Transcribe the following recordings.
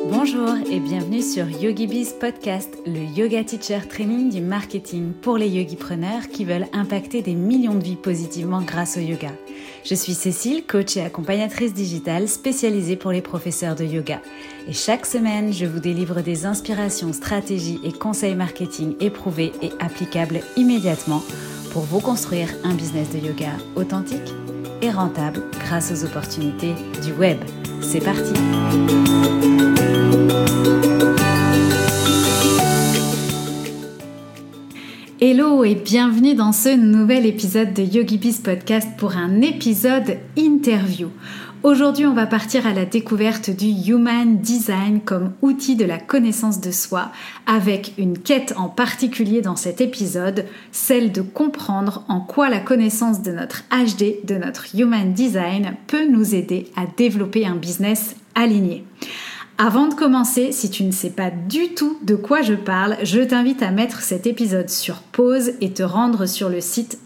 Bonjour et bienvenue sur YogiBiz Podcast, le yoga teacher training du marketing pour les yogipreneurs qui veulent impacter des millions de vies positivement grâce au yoga. Je suis Cécile, coach et accompagnatrice digitale spécialisée pour les professeurs de yoga. Et chaque semaine, je vous délivre des inspirations, stratégies et conseils marketing éprouvés et applicables immédiatement pour vous construire un business de yoga authentique et rentable grâce aux opportunités du web. C'est parti! Hello et bienvenue dans ce nouvel épisode de YogiBiz Podcast pour un épisode interview. Aujourd'hui, on va partir à la découverte du Human Design comme outil de la connaissance de soi, avec une quête en particulier dans cet épisode, celle de comprendre en quoi la connaissance de notre HD, de notre Human Design, peut nous aider à développer un business aligné. Avant de commencer, si tu ne sais pas du tout de quoi je parle, je t'invite à mettre cet épisode sur pause et te rendre sur le site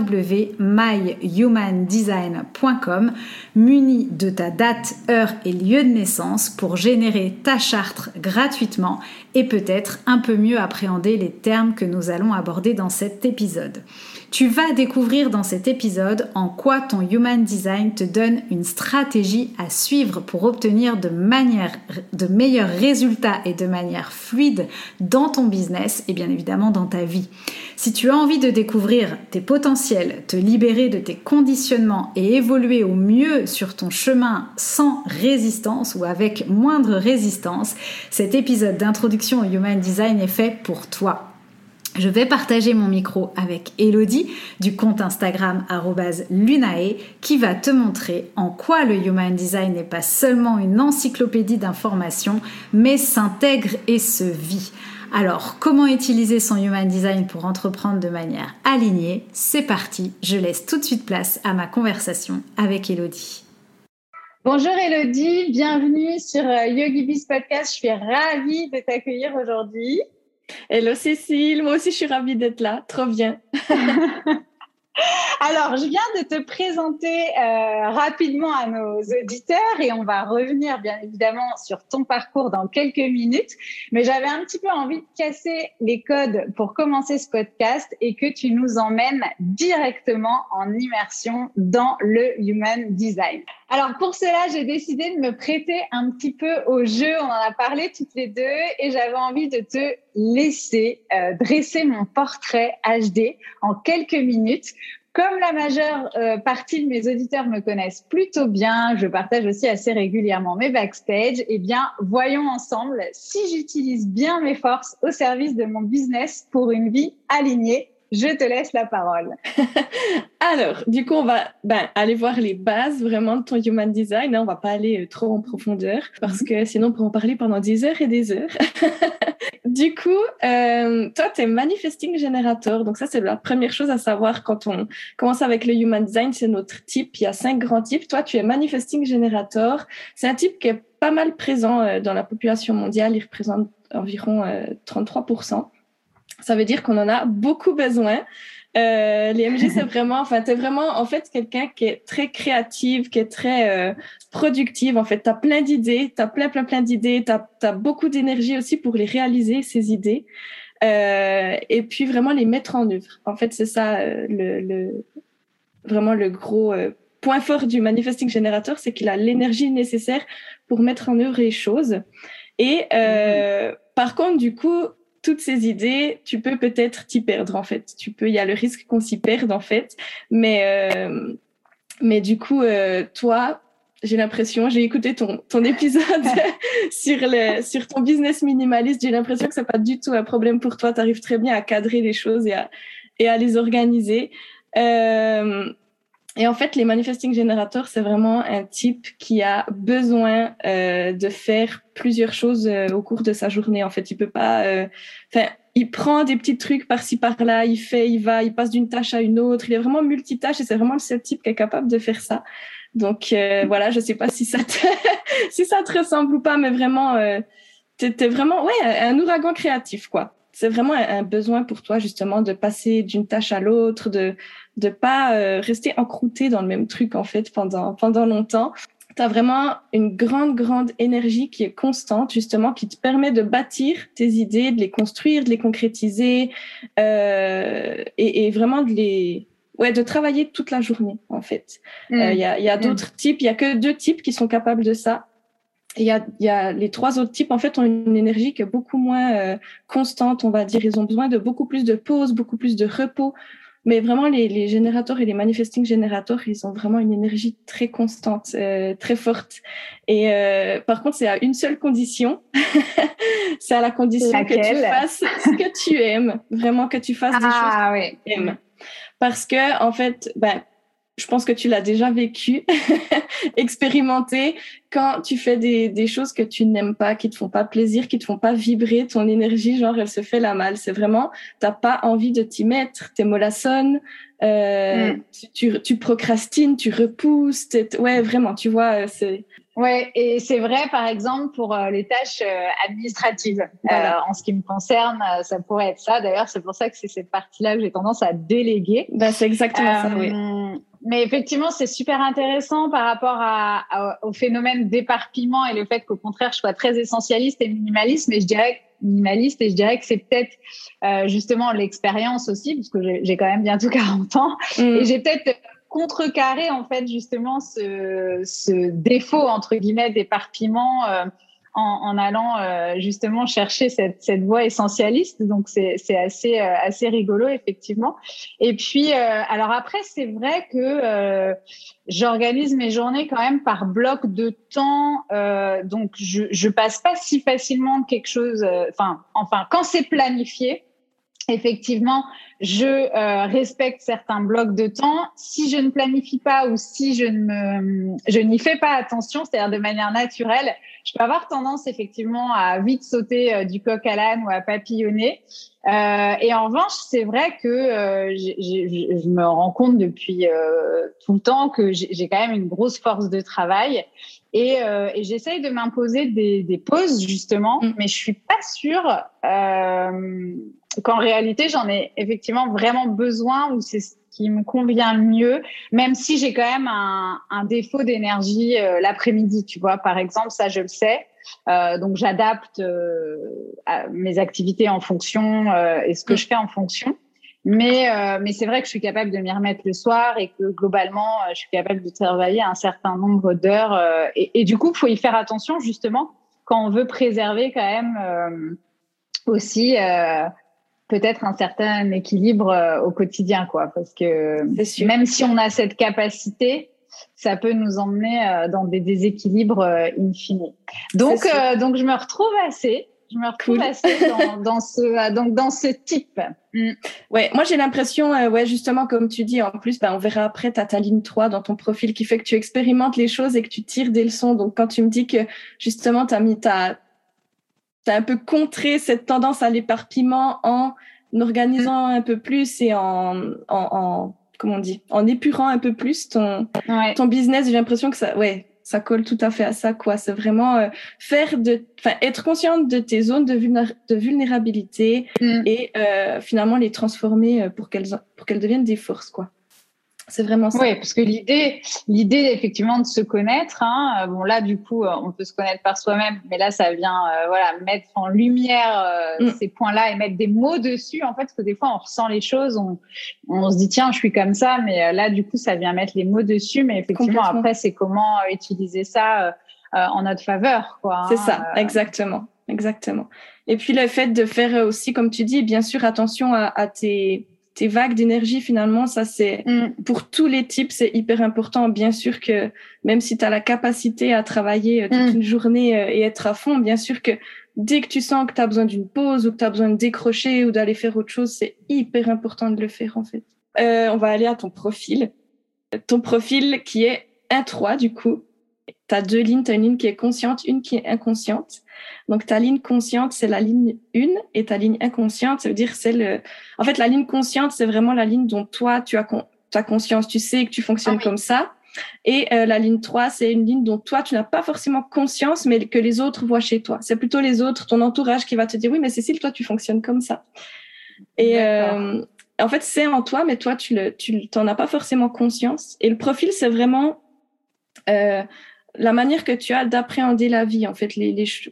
www.myhumandesign.com muni de ta date, heure et lieu de naissance pour générer ta charte gratuitement et peut-être un peu mieux appréhender les termes que nous allons aborder dans cet épisode. Tu vas découvrir dans cet épisode en quoi ton Human Design te donne une stratégie à suivre pour obtenir de meilleurs résultats et de manière fluide dans ton business et bien évidemment dans ta vie. Si tu as envie de découvrir tes potentiels, te libérer de tes conditionnements et évoluer au mieux sur ton chemin sans résistance ou avec moindre résistance, cet épisode d'introduction au Human Design est fait pour toi. Je vais partager mon micro avec Elodie du compte Instagram @lunae qui va te montrer en quoi le Human Design n'est pas seulement une encyclopédie d'informations, mais s'intègre et se vit. Alors, comment utiliser son Human Design pour entreprendre de manière alignée ? C'est parti, je laisse tout de suite place à ma conversation avec Elodie. Bonjour Elodie, bienvenue sur YogiBiz Podcast. Je suis ravie de t'accueillir aujourd'hui. Hello Cécile, moi aussi je suis ravie d'être là, trop bien. Alors, je viens de te présenter rapidement à nos auditeurs et on va revenir bien évidemment sur ton parcours dans quelques minutes. Mais j'avais un petit peu envie de casser les codes pour commencer ce podcast et que tu nous emmènes directement en immersion dans le Human Design. Alors, pour cela, j'ai décidé de me prêter un petit peu au jeu. On en a parlé toutes les deux et j'avais envie de te laisser dresser mon portrait HD en quelques minutes. Comme la majeure partie de mes auditeurs me connaissent plutôt bien, je partage aussi assez régulièrement mes backstage, eh bien, voyons ensemble si j'utilise bien mes forces au service de mon business pour une vie alignée. Je te laisse la parole. Alors, du coup, on va aller voir les bases vraiment de ton Human Design. On va pas aller trop en profondeur parce que sinon, on pourrait en parler pendant des heures et des heures. Du coup, toi, tu es Manifesting Generator. Donc ça, c'est la première chose à savoir quand on commence avec le Human Design. C'est notre type. Il y a 5 grands types. Toi, tu es Manifesting Generator. C'est un type qui est pas mal présent dans la population mondiale. Il représente environ 33%. Ça veut dire qu'on en a beaucoup besoin. Les MG, c'est vraiment, t'es vraiment, en fait, quelqu'un qui est très créative, qui est très productive. En fait, t'as plein d'idées, t'as plein d'idées, t'as beaucoup d'énergie aussi pour les réaliser, ces idées. Et puis, vraiment les mettre en œuvre. En fait, c'est ça, vraiment le gros point fort du Manifesting Generator, c'est qu'il a l'énergie nécessaire pour mettre en œuvre les choses. Et par contre, du coup, toutes ces idées, tu peux peut-être t'y perdre, en fait. Il y a le risque qu'on s'y perde, en fait. Mais du coup, toi, j'ai l'impression, j'ai écouté ton épisode sur ton business minimaliste. J'ai l'impression que c'est pas du tout un problème pour toi. Tu arrives très bien à cadrer les choses et à les organiser. Et en fait, les Manifesting Generators, c'est vraiment un type qui a besoin de faire plusieurs choses au cours de sa journée. En fait, il peut pas... il prend des petits trucs par-ci, par-là, il passe d'une tâche à une autre. Il est vraiment multitâche et c'est vraiment le seul type qui est capable de faire ça. Donc, voilà, je sais pas si ça te ressemble ou pas, mais vraiment, t'es vraiment un ouragan créatif, quoi. C'est vraiment un besoin pour toi, justement, de passer d'une tâche à l'autre, de pas rester encrouté dans le même truc, en fait, pendant longtemps. tu as vraiment une grande, grande énergie qui est constante, justement, qui te permet de bâtir tes idées, de les construire, de les concrétiser et vraiment de travailler toute la journée, en fait. Il y a d'autres types, il y a que 2 types qui sont capables de ça. Il y a les 3 autres types, en fait, ont une énergie qui est beaucoup moins constante, on va dire. Ils ont besoin de beaucoup plus de pause, beaucoup plus de repos. Mais vraiment, les générateurs et les manifesting générateurs, ils ont vraiment une énergie très constante, très forte. Et par contre, c'est à une seule condition. C'est à la condition Laquelle? Que tu fasses ce que tu aimes. Vraiment, que tu fasses des choses que tu aimes. Parce que, en fait, je pense que tu l'as déjà vécu, expérimenté, quand tu fais des choses que tu n'aimes pas, qui te font pas plaisir, qui te font pas vibrer, ton énergie, genre, elle se fait la malle. C'est vraiment, t'as pas envie de t'y mettre, t'es mollassonne, tu procrastines, tu repousses, ouais, vraiment, tu vois, c'est... Ouais, et c'est vrai, par exemple, pour les tâches administratives. Voilà. En ce qui me concerne, ça pourrait être ça. D'ailleurs, c'est pour ça que c'est cette partie-là que j'ai tendance à déléguer. C'est exactement ça, oui. Mais effectivement, c'est super intéressant par rapport au phénomène d'éparpillement et le fait qu'au contraire, je sois très essentialiste et minimaliste. Mais je dirais que c'est peut-être justement l'expérience aussi, parce que j'ai quand même bientôt 40 ans. Et j'ai peut-être contrecarrer en fait justement ce défaut entre guillemets d'éparpillement en allant justement chercher cette voie essentialiste. Donc c'est assez rigolo effectivement. Et puis alors après c'est vrai que j'organise mes journées quand même par bloc de temps. Donc je passe pas si facilement quelque chose. Enfin quand c'est planifié. Effectivement, je respecte certains blocs de temps. Si je ne planifie pas ou si je n'y fais pas attention, c'est-à-dire de manière naturelle, je peux avoir tendance effectivement à vite sauter du coq à l'âne ou à papillonner. Et en revanche, c'est vrai que je me rends compte depuis tout le temps que j'ai quand même une grosse force de travail. Et j'essaye de m'imposer des pauses justement, mais je suis pas sûre qu'en réalité j'en ai effectivement vraiment besoin ou c'est ce qui me convient le mieux, même si j'ai quand même un défaut d'énergie l'après-midi, tu vois, par exemple, ça je le sais. Donc j'adapte mes activités en fonction et ce que je fais en fonction. Mais c'est vrai que je suis capable de m'y remettre le soir et que globalement, je suis capable de travailler un certain nombre d'heures. Et du coup, il faut y faire attention justement quand on veut préserver quand même aussi peut-être un certain équilibre au quotidien, quoi. Parce que même si on a cette capacité, ça peut nous emmener dans des déséquilibres in fine. Donc je me retrouve assez. Assez dans ce type. Ouais, moi j'ai l'impression, justement, comme tu dis, en plus, on verra après, tu as ta ligne 3 dans ton profil qui fait que tu expérimentes les choses et que tu tires des leçons. Donc quand tu me dis que justement t'as un peu contré cette tendance à l'éparpillement en organisant un peu plus et en comment on dit, en épurant un peu plus ton business, j'ai l'impression que ça colle tout à fait à ça, quoi. C'est vraiment être consciente de tes zones de vulnérabilité et finalement les transformer pour qu'elles deviennent des forces, quoi. C'est vraiment ça. Oui, parce que l'idée effectivement de se connaître, hein, bon là du coup on peut se connaître par soi-même, mais là ça vient mettre en lumière ces points-là et mettre des mots dessus en fait, parce que des fois on ressent les choses, on se dit tiens je suis comme ça, mais là du coup ça vient mettre les mots dessus, mais effectivement après c'est comment utiliser ça en notre faveur, quoi. C'est ça, exactement. Et puis le fait de faire aussi, comme tu dis, bien sûr attention à tes vagues d'énergie, finalement, ça c'est pour tous les types, c'est hyper important. Bien sûr que même si tu as la capacité à travailler toute une journée et être à fond, bien sûr que dès que tu sens que tu as besoin d'une pause ou que tu as besoin de décrocher ou d'aller faire autre chose, c'est hyper important de le faire en fait. On va aller à ton profil. Ton profil qui est 1-3 du coup. Tu as 2 lignes, tu as une ligne qui est consciente, une qui est inconsciente. Donc, ta ligne consciente, c'est la ligne 1 et ta ligne inconsciente, ça veut dire En fait, la ligne consciente, c'est vraiment la ligne dont toi, tu as conscience, tu sais que tu fonctionnes comme ça. Et la ligne 3, c'est une ligne dont toi, tu n'as pas forcément conscience, mais que les autres voient chez toi. C'est plutôt les autres, ton entourage qui va te dire « Oui, mais Cécile, toi, tu fonctionnes comme ça. » Et en fait, c'est en toi, mais toi, tu t'en as pas forcément conscience. Et le profil, c'est vraiment... la manière que tu as d'appréhender la vie, en fait,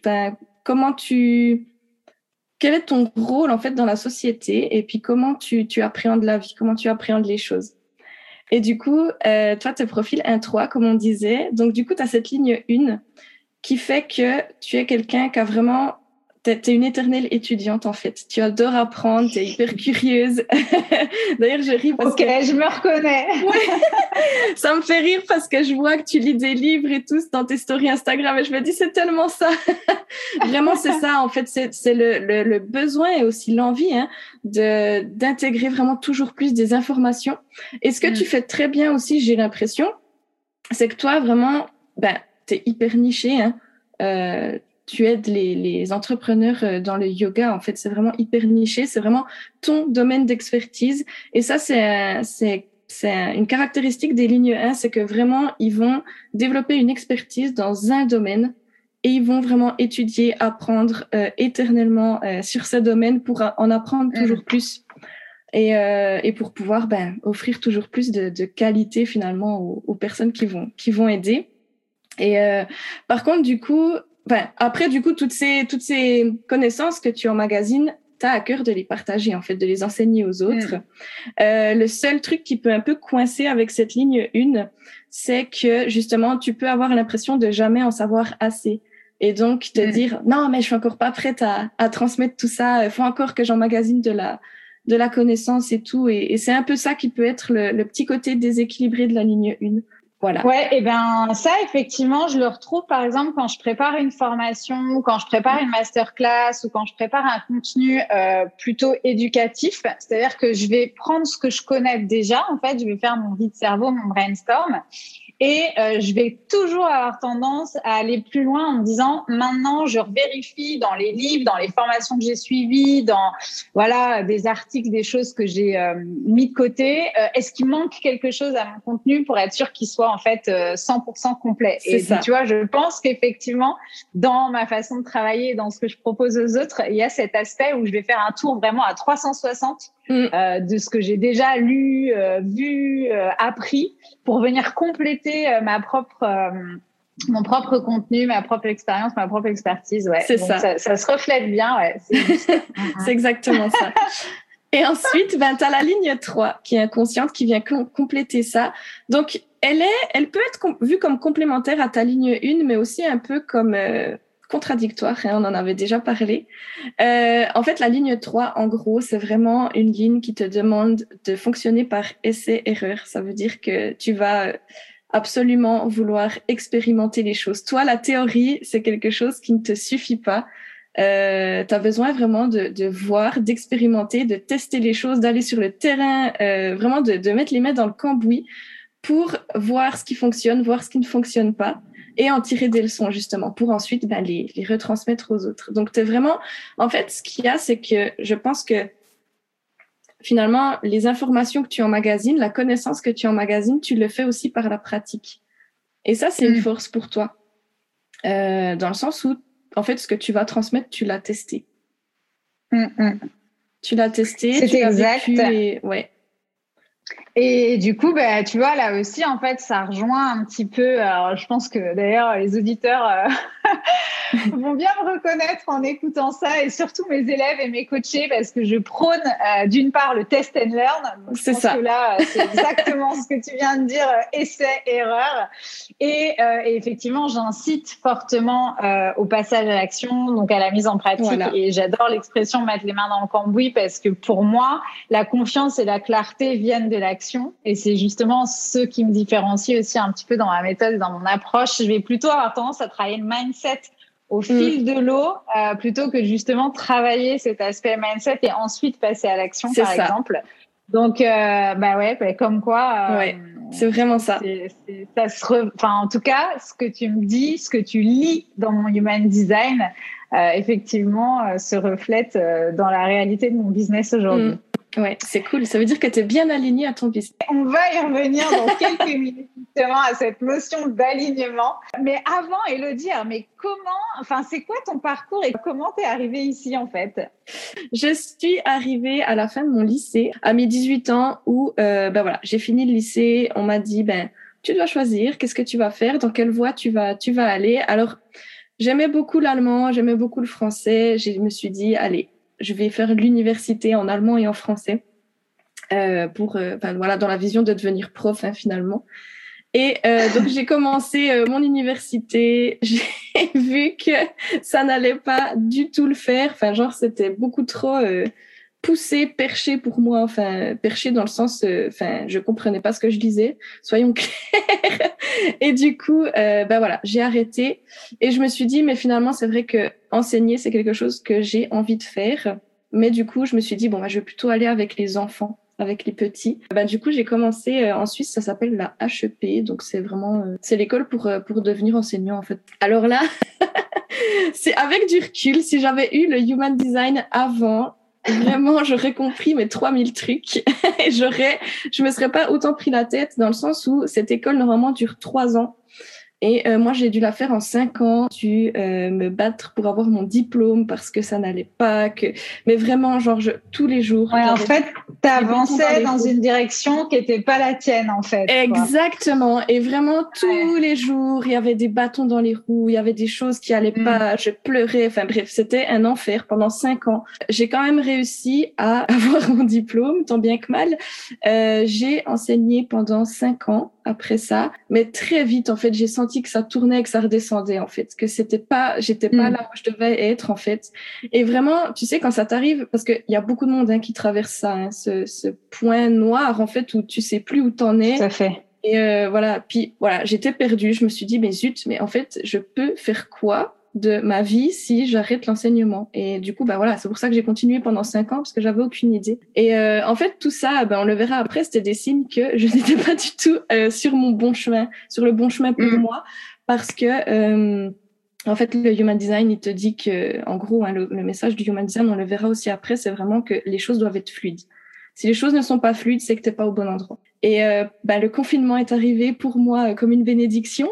quel est ton rôle, en fait, dans la société, et puis comment tu appréhendes la vie, comment tu appréhendes les choses. Et du coup, toi, tu profiles 1-3, comme on disait. Donc, du coup, tu as cette ligne 1 qui fait que tu es quelqu'un qui a vraiment... T'es une éternelle étudiante, en fait. Tu adores apprendre, t'es hyper curieuse. D'ailleurs, je ris parce que... Ok, je me reconnais. Ouais. Ça me fait rire parce que je vois que tu lis des livres et tout dans tes stories Instagram et je me dis, c'est tellement ça. Vraiment, c'est ça. En fait, c'est le besoin et aussi l'envie d'intégrer vraiment toujours plus des informations. Et ce que tu fais très bien aussi, j'ai l'impression, c'est que toi, vraiment, t'es hyper niché, tu aides les entrepreneurs dans le yoga. En fait, c'est vraiment hyper niché. C'est vraiment ton domaine d'expertise. Et ça, c'est une caractéristique des lignes 1, c'est que vraiment, ils vont développer une expertise dans un domaine et ils vont vraiment étudier, apprendre éternellement sur ce domaine pour en apprendre toujours plus et pour pouvoir offrir toujours plus de qualité finalement aux personnes qui vont aider. Et par contre, du coup, après, du coup, toutes ces connaissances que tu emmagasines, t'as à cœur de les partager, en fait, de les enseigner aux autres. Le seul truc qui peut un peu coincer avec cette ligne 1, c'est que, justement, tu peux avoir l'impression de jamais en savoir assez. Et donc, te dire, non, mais je suis encore pas prête à transmettre tout ça. Il faut encore que j'emmagasine de la connaissance et tout. Et c'est un peu ça qui peut être le petit côté déséquilibré de la ligne 1. Voilà. Ouais, et ça, effectivement, je le retrouve, par exemple, quand je prépare une formation, ou quand je prépare une masterclass, ou quand je prépare un contenu plutôt éducatif. C'est-à-dire que je vais prendre ce que je connais déjà, en fait, je vais faire mon vide-cerveau, mon brainstorm, et je vais toujours avoir tendance à aller plus loin en me disant, maintenant, je vérifie dans les livres, dans les formations que j'ai suivies, dans des articles, des choses que j'ai mis de côté. Est-ce qu'il manque quelque chose à mon contenu pour être sûr qu'il soit en fait 100% complet? Et puis, tu vois, je pense qu'effectivement, dans ma façon de travailler, dans ce que je propose aux autres, il y a cet aspect où je vais faire un tour vraiment à 360 de ce que j'ai déjà lu, vu, appris, pour venir compléter mon propre contenu, ma propre expérience, ma propre expertise. Ouais. C'est donc ça se reflète bien. Ouais. C'est exactement ça. Et ensuite, tu as la ligne 3 qui est inconsciente, qui vient compléter ça. Donc, elle peut être vue comme complémentaire à ta ligne 1, mais aussi un peu comme contradictoire. On en avait déjà parlé. En fait, la ligne 3, en gros, c'est vraiment une ligne qui te demande de fonctionner par essai-erreur. Ça veut dire que tu vas absolument vouloir expérimenter les choses. Toi, la théorie, c'est quelque chose qui ne te suffit pas. T'as besoin vraiment de voir, d'expérimenter, de tester les choses, d'aller sur le terrain, vraiment de mettre les mains dans le cambouis pour voir ce qui fonctionne, voir ce qui ne fonctionne pas et en tirer des leçons justement pour ensuite les retransmettre aux autres. Donc t'es vraiment, en fait, ce qu'il y a, c'est que je pense que finalement les informations que tu emmagasines, la connaissance que tu emmagasines, tu le fais aussi par la pratique. Et ça, c'est une force pour toi, dans le sens où en fait, ce que tu vas transmettre, tu l'as testé. Tu l'as testé, tu l'as vécu et ouais. Et du coup, tu vois, là aussi, en fait, ça rejoint un petit peu. Alors, je pense que d'ailleurs, les auditeurs vont bien me reconnaître en écoutant ça, et surtout mes élèves et mes coachés, parce que je prône d'une part le test and learn. Donc, je pense que là, c'est exactement ce que tu viens de dire, essai-erreur. Et effectivement, j'incite fortement au passage à l'action, donc à la mise en pratique. Voilà. Et j'adore l'expression mettre les mains dans le cambouis, parce que pour moi, la confiance et la clarté viennent de l'action. Et c'est justement ce qui me différencie aussi un petit peu dans ma méthode, dans mon approche. Je vais plutôt avoir tendance à travailler le mindset au fil de l'eau, plutôt que justement travailler cet aspect mindset et ensuite passer à l'action, par exemple. Donc, comme quoi. C'est vraiment ça. En tout cas, ce que tu me dis, ce que tu lis dans mon Human Design, effectivement, se reflète dans la réalité de mon business aujourd'hui. Ouais, c'est cool. Ça veut dire que tu es bien aligné à ton business. On va y revenir dans quelques minutes justement à cette notion d'alignement. Mais avant, Élodie, c'est quoi ton parcours et comment t'es arrivée ici en fait? Je suis arrivée à la fin de mon lycée, à mes 18 ans, où j'ai fini le lycée. On m'a dit, tu dois choisir qu'est-ce que tu vas faire, dans quelle voie tu vas aller. Alors, j'aimais beaucoup l'allemand, j'aimais beaucoup le français. Je me suis dit, allez, je vais faire l'université en allemand et en français voilà, dans la vision de devenir prof, finalement. Et donc, j'ai commencé mon université. J'ai vu que ça n'allait pas du tout le faire. Enfin, genre, c'était beaucoup trop poussé, perché pour moi. Enfin, perché dans le sens... je comprenais pas ce que je disais. Soyons clairs. Et du coup, voilà, j'ai arrêté. Et je me suis dit, mais finalement, c'est vrai que enseigner, c'est quelque chose que j'ai envie de faire. Mais du coup, je me suis dit, bon, je vais plutôt aller avec les enfants, avec les petits. Du coup, j'ai commencé en Suisse, ça s'appelle la HEP, donc c'est vraiment c'est l'école pour devenir enseignant en fait. Alors là, c'est avec du recul, si j'avais eu le human design avant, vraiment j'aurais compris mes 3000 trucs et je me serais pas autant pris la tête dans le sens où cette école normalement dure 3 ans. Et moi, j'ai dû la faire en 5 ans, j'ai dû me battre pour avoir mon diplôme parce que ça n'allait pas. Mais vraiment, genre, tous les jours. Ouais, en fait, tu avançais dans une direction qui n'était pas la tienne, en fait. Exactement. Quoi. Et vraiment, tous les jours, il y avait des bâtons dans les roues, il y avait des choses qui allaient pas, je pleurais. Enfin bref, c'était un enfer pendant 5 ans. J'ai quand même réussi à avoir mon diplôme, tant bien que mal. J'ai enseigné pendant 5 ans après ça, mais très vite en fait j'ai senti que ça tournait, que ça redescendait en fait, que j'étais pas là où je devais être en fait. Et vraiment, tu sais, quand ça t'arrive, parce que il y a beaucoup de monde qui traverse ça, ce point noir en fait où tu sais plus où t'en es. Tout à fait. Et voilà, puis voilà, j'étais perdue. Je me suis dit mais zut, mais en fait je peux faire quoi de ma vie si j'arrête l'enseignement? Et du coup, voilà, c'est pour ça que j'ai continué pendant 5 ans parce que j'avais aucune idée. Et en fait, tout ça, on le verra après, c'était des signes que je n'étais pas du tout sur le bon chemin pour moi, parce que en fait, le Human Design, il te dit que, en gros, le message du Human Design, on le verra aussi après, c'est vraiment que les choses doivent être fluides. Si les choses ne sont pas fluides, c'est que t'es pas au bon endroit. Et le confinement est arrivé pour moi comme une bénédiction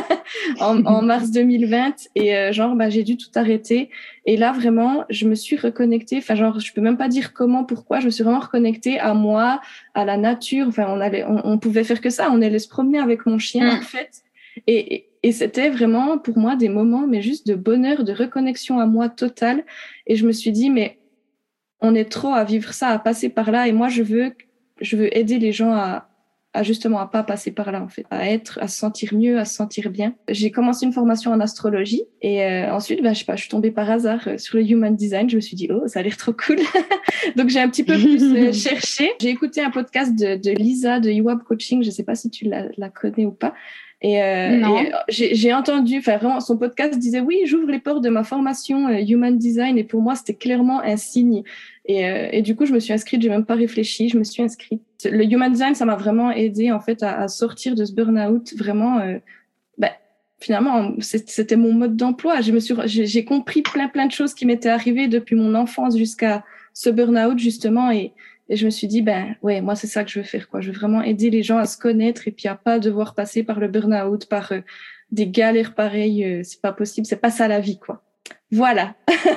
en mars 2020 et j'ai dû tout arrêter. Et là vraiment, je me suis reconnectée. Enfin je peux même pas dire comment, pourquoi. Je me suis vraiment reconnectée à moi, à la nature. Enfin on pouvait faire que ça. On allait se promener avec mon chien en fait. Et c'était vraiment pour moi des moments, mais juste de bonheur, de reconnexion à moi totale. Et je me suis dit mais on est trop à vivre ça, à passer par là. Et moi, je veux aider les gens à justement à pas passer par là, en fait, à se sentir mieux, à se sentir bien. J'ai commencé une formation en astrologie et ensuite, je sais pas, je suis tombée par hasard sur le Human Design. Je me suis dit, oh, ça a l'air trop cool. Donc, j'ai un petit peu plus cherché. J'ai écouté un podcast de Lisa de IWAB Coaching. Je sais pas si tu la connais ou pas. Et j'ai entendu, vraiment, son podcast disait oui, j'ouvre les portes de ma formation Human Design, et pour moi c'était clairement un signe. Et du coup je me suis inscrite, j'ai même pas réfléchi, je me suis inscrite. Le Human Design, ça m'a vraiment aidé en fait à sortir de ce burn-out. Vraiment, finalement c'était mon mode d'emploi. J'ai compris plein de choses qui m'étaient arrivées depuis mon enfance jusqu'à ce burn-out justement. Et je me suis dit, ouais, moi, c'est ça que je veux faire, quoi. Je veux vraiment aider les gens à se connaître et puis à pas devoir passer par le burn-out, par des galères pareilles. C'est pas possible. C'est pas ça la vie, quoi. Voilà.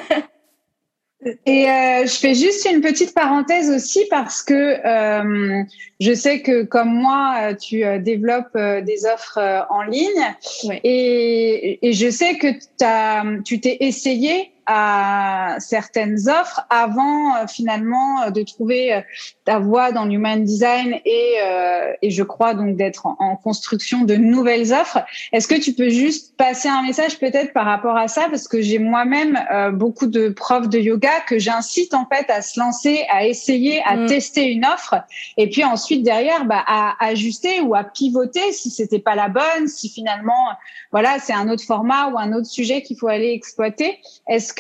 Et je fais juste une petite parenthèse aussi parce que je sais que comme moi, tu développes des offres en ligne. Ouais. Et je sais que tu t'es essayé à certaines offres avant finalement de trouver ta voie dans l'Human Design et je crois donc d'être en construction de nouvelles offres. Est-ce que tu peux juste passer un message peut-être par rapport à ça, parce que j'ai moi-même beaucoup de profs de yoga que j'incite en fait à se lancer, à essayer, à tester une offre et puis ensuite derrière à ajuster ou à pivoter si c'était pas la bonne, si finalement voilà, c'est un autre format ou un autre sujet qu'il faut aller exploiter. Est-ce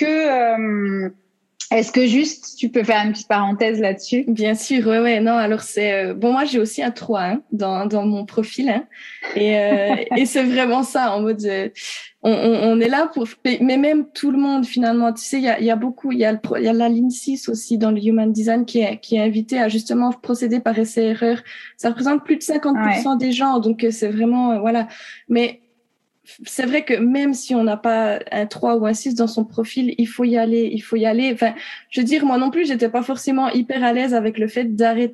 que juste tu peux faire une petite parenthèse là-dessus? Bien sûr, ouais, non. Alors c'est moi j'ai aussi un 3 dans mon profil et c'est vraiment ça en mode on est là pour, mais même tout le monde finalement. Tu sais, il y a beaucoup, il y a la ligne 6 aussi dans le Human Design qui est invité à justement procéder par essai-erreur. Ça représente plus de 50% des gens, donc c'est vraiment voilà. Mais c'est vrai que même si on n'a pas un 3 ou un 6 dans son profil, il faut y aller. Enfin, je veux dire, moi non plus, j'étais pas forcément hyper à l'aise avec le fait d'arrêter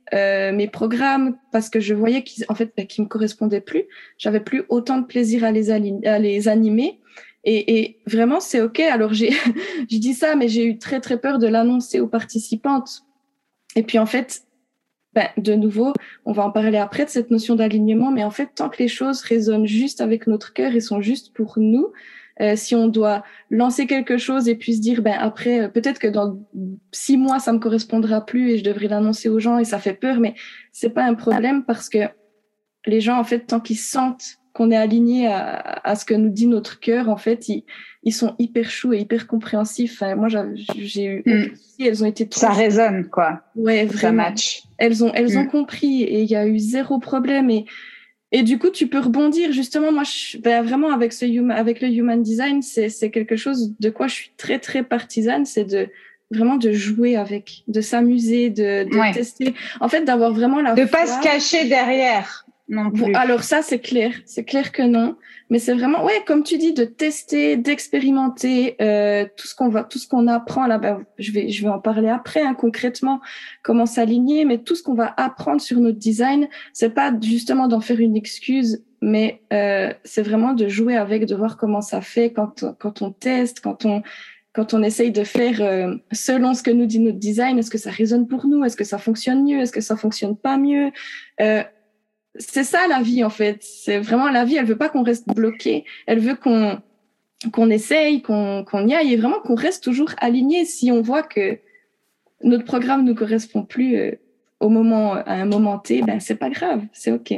mes programmes parce que je voyais qu'ils me correspondaient plus. J'avais plus autant de plaisir à les animer. Et vraiment, c'est OK. Alors, je dis ça, mais j'ai eu très, très peur de l'annoncer aux participantes. Et puis, en fait, de nouveau, on va en parler après de cette notion d'alignement, mais en fait, tant que les choses résonnent juste avec notre cœur et sont justes pour nous, si on doit lancer quelque chose et puis se dire, après, peut-être que dans 6 mois, ça me correspondra plus et je devrais l'annoncer aux gens et ça fait peur, mais c'est pas un problème parce que les gens, en fait, tant qu'ils sentent qu'on est aligné à ce que nous dit notre cœur, en fait, ils sont hyper choux et hyper compréhensifs. Enfin, moi, j'ai eu elles ont été trop... Ça résonne, quoi. Ouais, vraiment. Ça match. Elles ont compris et il y a eu 0 problème. Et du coup, tu peux rebondir. Justement, moi, vraiment avec le human design, c'est quelque chose de quoi je suis très, très partisane. C'est vraiment de jouer avec, de s'amuser, de tester. En fait, d'avoir vraiment la de foi. Pas se cacher derrière. Non plus. Alors ça, c'est clair que non, mais c'est vraiment, comme tu dis, de tester, d'expérimenter tout ce qu'on apprend là. Je vais en parler après, concrètement, comment s'aligner, mais tout ce qu'on va apprendre sur notre design, c'est pas justement d'en faire une excuse, mais c'est vraiment de jouer avec, de voir comment ça fait quand on teste, quand on essaye de faire selon ce que nous dit notre design. Est-ce que ça résonne pour nous? Est-ce que ça fonctionne mieux? Est-ce que ça fonctionne pas mieux? C'est ça la vie, en fait. C'est vraiment la vie. Elle veut pas qu'on reste bloqué. Elle veut qu'on essaye, qu'on y aille et vraiment qu'on reste toujours aligné. Si on voit que notre programme nous correspond plus à un moment T, c'est pas grave, c'est OK.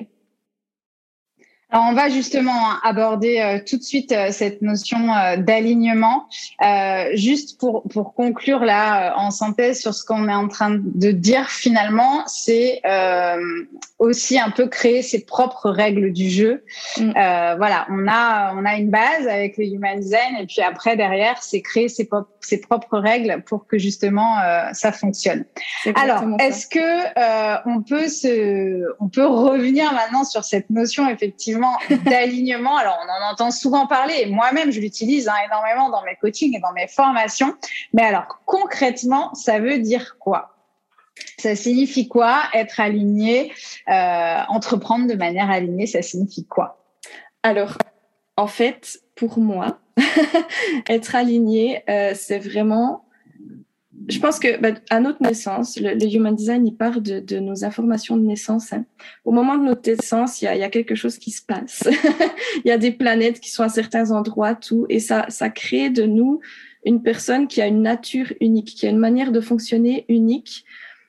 Alors, on va justement aborder tout de suite cette notion d'alignement. Juste pour conclure là en synthèse sur ce qu'on est en train de dire finalement, c'est aussi un peu créer ses propres règles du jeu. Voilà, on a une base avec le Human Design et puis après derrière, c'est créer ses propres règles pour que justement ça fonctionne. Alors, est-ce que on peut revenir maintenant sur cette notion effectivement d'alignement? Alors, on en entend souvent parler et moi-même, je l'utilise énormément dans mes coachings et dans mes formations. Mais alors, concrètement, ça veut dire quoi? Ça signifie quoi être aligné, entreprendre de manière alignée, ça signifie quoi? Alors, en fait, pour moi, être aligné, c'est vraiment... Je pense que à notre naissance, le Human Design, il part de nos informations de naissance. Au moment de notre naissance, il y a quelque chose qui se passe. Il y a des planètes qui sont à certains endroits, tout, et ça crée de nous une personne qui a une nature unique, qui a une manière de fonctionner unique,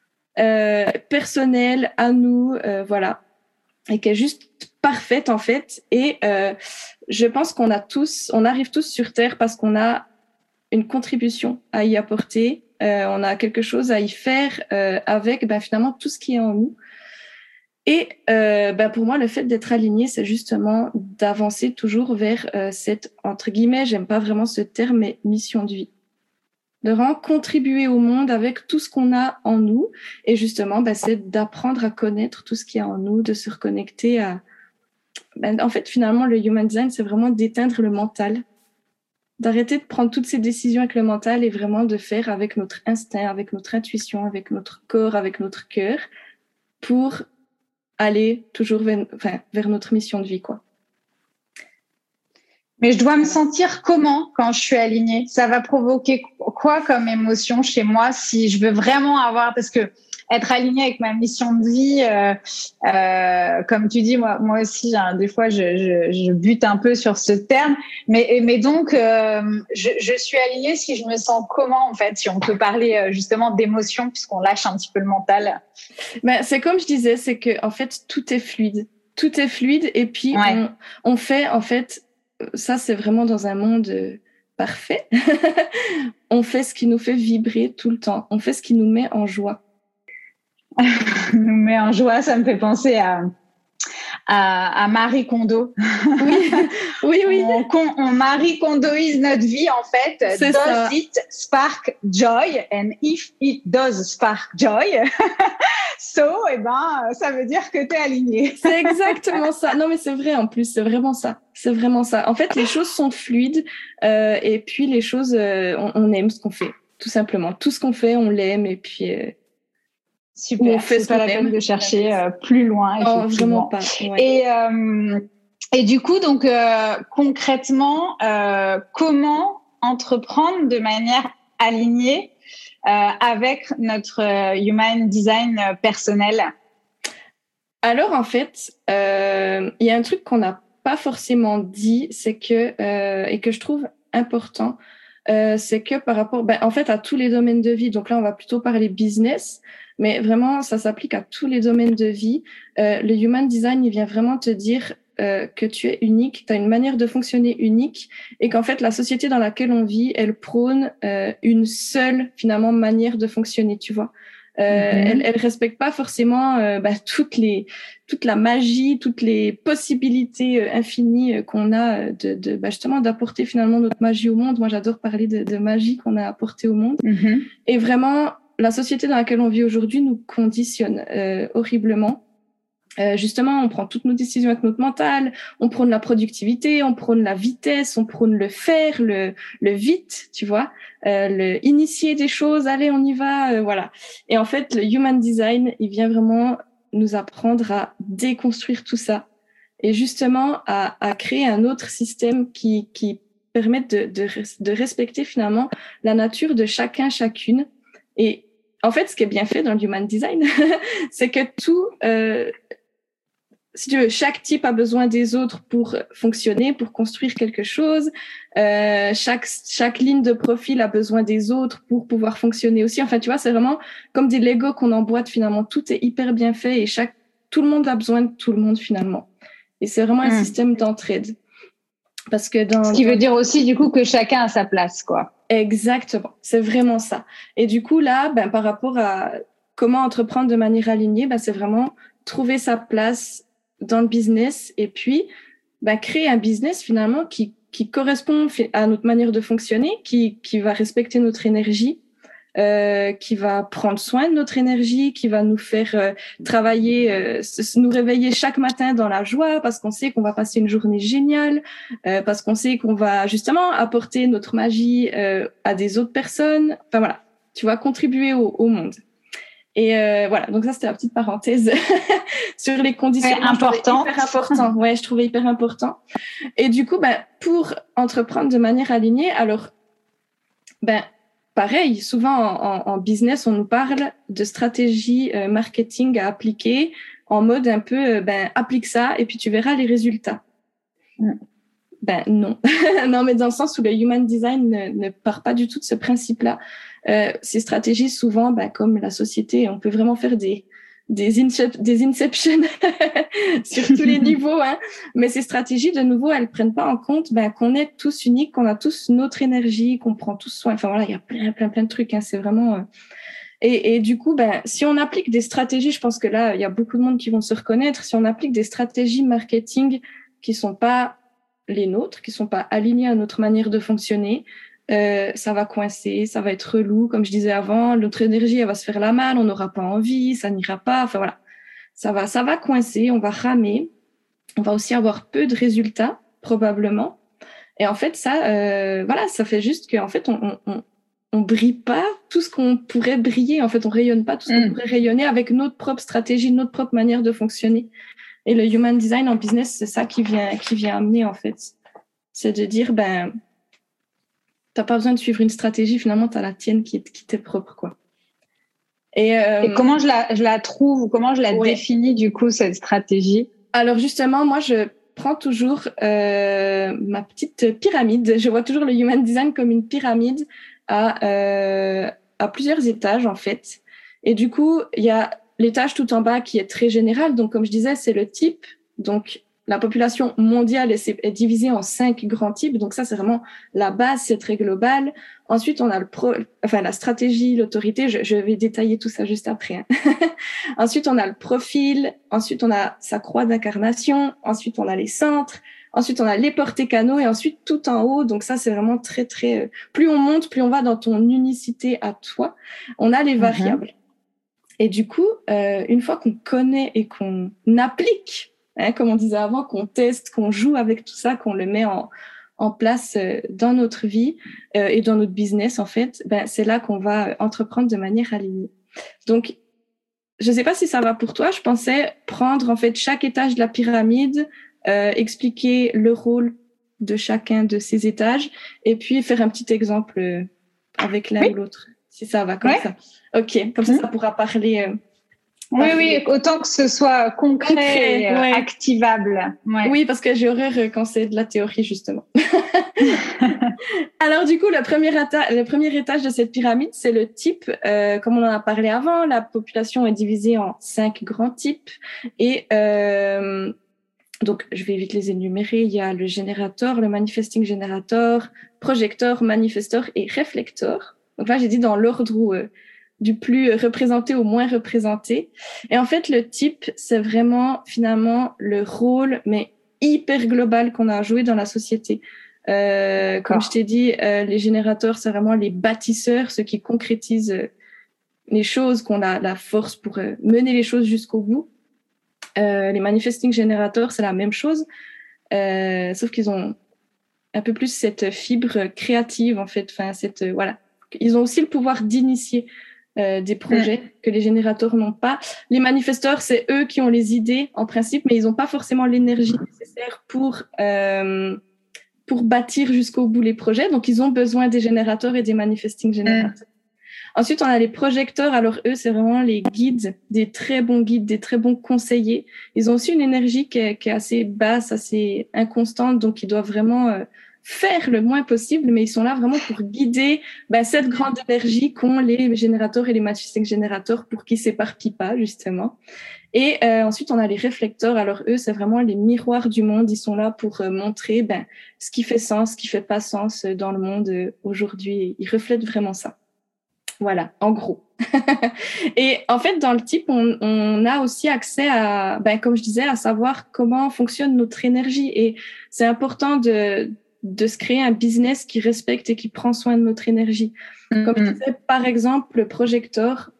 personnelle à nous, voilà, et qui est juste parfaite en fait. Et je pense qu'on arrive tous sur Terre parce qu'on a une contribution à y apporter. On a quelque chose à y faire avec finalement tout ce qui est en nous. Et pour moi, le fait d'être aligné, c'est justement d'avancer toujours vers cette, entre guillemets, j'aime pas vraiment ce terme, mais mission de vie. De vraiment contribuer au monde avec tout ce qu'on a en nous. Et justement, c'est d'apprendre à connaître tout ce qu'il y a en nous, de se reconnecter à... en fait, finalement, le Human Design, c'est vraiment d'éteindre le mental, d'arrêter de prendre toutes ces décisions avec le mental et vraiment de faire avec notre instinct, avec notre intuition, avec notre corps, avec notre cœur, pour aller toujours vers notre mission de vie, quoi. Mais je dois me sentir comment quand je suis alignée? Ça va provoquer quoi comme émotion chez moi si je veux vraiment avoir... Parce que être alignée avec ma mission de vie, comme tu dis, moi aussi, des fois, je bute un peu sur ce terme. Mais donc, je suis alignée si je me sens comment, en fait, si on peut parler justement d'émotion, puisqu'on lâche un petit peu le mental. C'est comme je disais, c'est que en fait, tout est fluide. Tout est fluide et puis on fait, en fait, ça, c'est vraiment dans un monde parfait. On fait ce qui nous fait vibrer tout le temps. On fait ce qui nous met en joie. Nous met en joie, ça me fait penser à Marie Kondo. Oui. On Marie Kondoise notre vie, en fait. C'est ça. Does it spark joy? And if it does spark joy, so, ça veut dire que t'es aligné. C'est exactement ça. Non, mais c'est vrai, en plus, c'est vraiment ça. C'est vraiment ça. En fait, les choses sont fluides, et puis les choses, on aime ce qu'on fait, tout simplement. Tout ce qu'on fait, on l'aime, et puis Super, c'est pas la peine de chercher plus loin, effectivement. Non, vraiment pas. Ouais. Et du coup, donc concrètement, comment entreprendre de manière alignée avec notre human design personnel? Alors en fait, il y a un truc qu'on n'a pas forcément dit, c'est que et que je trouve important, c'est que par rapport, en fait, à tous les domaines de vie. Donc là, on va plutôt parler business, mais vraiment, ça s'applique à tous les domaines de vie. Le human design, il vient vraiment te dire que tu es unique, tu as une manière de fonctionner unique, et qu'en fait, la société dans laquelle on vit, elle prône une seule finalement manière de fonctionner, tu vois. Elle respecte pas forcément toute la magie, toutes les possibilités infinies qu'on a de justement d'apporter finalement notre magie au monde. Moi, j'adore parler de magie qu'on a apportée au monde. Et vraiment, la société dans laquelle on vit aujourd'hui nous conditionne horriblement. Justement, on prend toutes nos décisions avec notre mental, on prône la productivité, on prône la vitesse, on prône le faire, le vite, tu vois, le initier des choses, allez, on y va, voilà. Et en fait, le human design, il vient vraiment nous apprendre à déconstruire tout ça et justement à créer un autre système qui permette de respecter finalement la nature de chacun, chacune. Et en fait, ce qui est bien fait dans le human design, c'est que tout si tu veux, chaque type a besoin des autres pour fonctionner, pour construire quelque chose. Chaque ligne de profil a besoin des autres pour pouvoir fonctionner aussi. Enfin, tu vois, c'est vraiment comme des Legos qu'on emboîte finalement. Tout est hyper bien fait et tout le monde a besoin de tout le monde finalement. Et c'est vraiment un système d'entraide. Parce que ce qui veut dire aussi du coup que chacun a sa place, quoi. Exactement, c'est vraiment ça. Et du coup là, par rapport à comment entreprendre de manière alignée, c'est vraiment trouver sa place dans le business et puis créer un business finalement qui correspond à notre manière de fonctionner, qui va respecter notre énergie, qui va prendre soin de notre énergie, qui va nous faire travailler, nous réveiller chaque matin dans la joie parce qu'on sait qu'on va passer une journée géniale, parce qu'on sait qu'on va justement apporter notre magie à des autres personnes. Enfin voilà, tu vas contribuer au monde. Et voilà, donc ça c'était la petite parenthèse sur les conditions. Important. Hyper important. Ouais, je trouvais hyper important. Et du coup, pour entreprendre de manière alignée, alors, pareil, souvent en business, on nous parle de stratégie marketing à appliquer en mode un peu, applique ça et puis tu verras les résultats. Non. Non, mais dans le sens où le human design ne part pas du tout de ce principe-là. Ces stratégies, souvent, comme la société, on peut vraiment faire des inceptions sur tous les niveaux, hein. Mais ces stratégies, de nouveau, elles prennent pas en compte qu'on est tous uniques, qu'on a tous notre énergie, qu'on prend tous soin. Enfin voilà, il y a plein de trucs, hein. C'est vraiment et du coup, si on applique des stratégies, je pense que là, il y a beaucoup de monde qui vont se reconnaître. Si on applique des stratégies marketing qui sont pas les nôtres, qui sont pas alignées à notre manière de fonctionner, ça va coincer, ça va être relou, comme je disais avant, notre énergie elle va se faire la malle, on n'aura pas envie, ça n'ira pas, enfin voilà, ça va coincer, on va ramer, on va aussi avoir peu de résultats probablement, et en fait ça, voilà, ça fait juste qu'en fait on brille pas tout ce qu'on pourrait briller, en fait on rayonne pas tout ce qu'on pourrait rayonner avec notre propre stratégie, notre propre manière de fonctionner. Et le human design en business, c'est ça qui vient amener en fait, c'est de dire t'as pas besoin de suivre une stratégie, finalement, t'as la tienne qui t'est propre, quoi. Et comment je la trouve ou comment je la définis, du coup, cette stratégie? Alors, justement, moi, je prends toujours ma petite pyramide. Je vois toujours le human design comme une pyramide à plusieurs étages, en fait. Et du coup, il y a l'étage tout en bas qui est très général. Donc, comme je disais, c'est le type. Donc, la population mondiale est divisée en 5 grands types. Donc ça, c'est vraiment la base, c'est très global. Ensuite, on a la stratégie, l'autorité. Je vais détailler tout ça juste après, hein. Ensuite, on a le profil. Ensuite, on a sa croix d'incarnation. Ensuite, on a les centres. Ensuite, on a les portées canaux. Et ensuite, tout en haut. Donc ça, c'est vraiment très, très... plus on monte, plus on va dans ton unicité à toi. On a les variables. Et du coup, une fois qu'on connaît et qu'on applique, comme on disait avant, qu'on teste, qu'on joue avec tout ça, qu'on le met en place dans notre vie et dans notre business, en fait, c'est là qu'on va entreprendre de manière alignée. Donc, je sais pas si ça va pour toi, je pensais prendre en fait chaque étage de la pyramide, expliquer le rôle de chacun de ces étages et puis faire un petit exemple avec l'un ou l'autre, si ça va comme ça. Ok, comme ça pourra parler. Oui, autant que ce soit concret et activable. Ouais. Oui, parce que j'ai horreur quand c'est de la théorie, justement. Alors, du coup, le premier étage de cette pyramide, c'est le type. Comme on en a parlé avant, la population est divisée en 5 grands types. Et donc, je vais vite les énumérer. Il y a le générateur, le manifesting générateur, projecteur, manifesteur et réflecteur. Donc là, j'ai dit dans l'ordre où... du plus représenté au moins représenté. Et en fait, le type, c'est vraiment finalement le rôle, mais hyper global qu'on a à jouer dans la société. Comme je t'ai dit, les générateurs, c'est vraiment les bâtisseurs, ceux qui concrétisent les choses, qu'on a la force pour mener les choses jusqu'au bout. Les manifesting générateurs, c'est la même chose, sauf qu'ils ont un peu plus cette fibre créative, en fait. Enfin, voilà. Ils ont aussi le pouvoir d'initier des projets que les générateurs n'ont pas. Les manifesteurs, c'est eux qui ont les idées en principe, mais ils n'ont pas forcément l'énergie nécessaire pour bâtir jusqu'au bout les projets. Donc, ils ont besoin des générateurs et des manifesting générateurs. Ensuite, on a les projecteurs. Alors, eux, c'est vraiment les guides, des très bons guides, des très bons conseillers. Ils ont aussi une énergie qui est assez basse, assez inconstante, donc ils doivent vraiment faire le moins possible, mais ils sont là vraiment pour guider cette grande énergie qu'ont les générateurs et les manifesting générateurs pour qu'ils s'éparpillent pas, justement. Et ensuite, on a les réflecteurs. Alors, eux, c'est vraiment les miroirs du monde. Ils sont là pour montrer ce qui fait sens, ce qui fait pas sens dans le monde aujourd'hui. Ils reflètent vraiment ça. Voilà, en gros. Et en fait, dans le type, on a aussi accès à, comme je disais, à savoir comment fonctionne notre énergie. Et c'est important de se créer un business qui respecte et qui prend soin de notre énergie. Comme je disais, par exemple, le projecteur,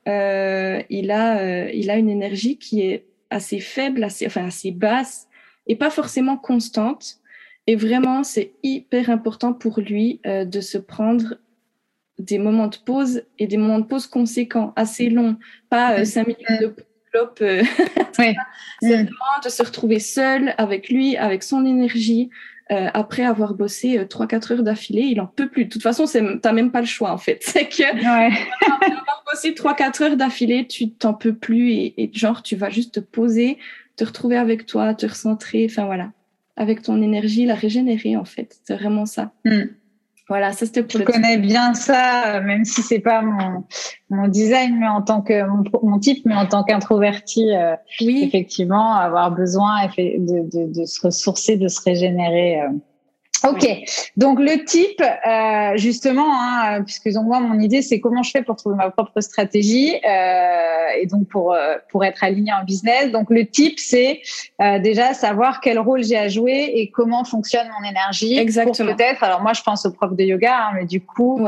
il a une énergie qui est assez faible, assez basse et pas forcément constante. Et vraiment, c'est hyper important pour lui de se prendre des moments de pause et des moments de pause conséquents, assez longs, pas 5 minutes de clope. C'est vraiment de se retrouver seul avec lui, avec son énergie. Après avoir bossé 3-4 heures d'affilée, il en peut plus. De toute façon, t'as même pas le choix, en fait. C'est que après avoir bossé 3-4 heures d'affilée, tu t'en peux plus et genre, tu vas juste te poser, te retrouver avec toi, te recentrer, enfin voilà, avec ton énergie, la régénérer, en fait. C'est vraiment ça. Voilà, ça c'était pour Je connais bien ça, même si c'est pas mon design, mais en tant que mon type, mais en tant qu'introverti, effectivement, avoir besoin de se ressourcer, de se régénérer. Ok, donc le type, justement, puisque donc moi mon idée c'est comment je fais pour trouver ma propre stratégie et donc pour être aligné en business. Donc le type c'est déjà savoir quel rôle j'ai à jouer et comment fonctionne mon énergie. Exactement. Pour peut-être, alors moi je pense au prof de yoga, mais du coup,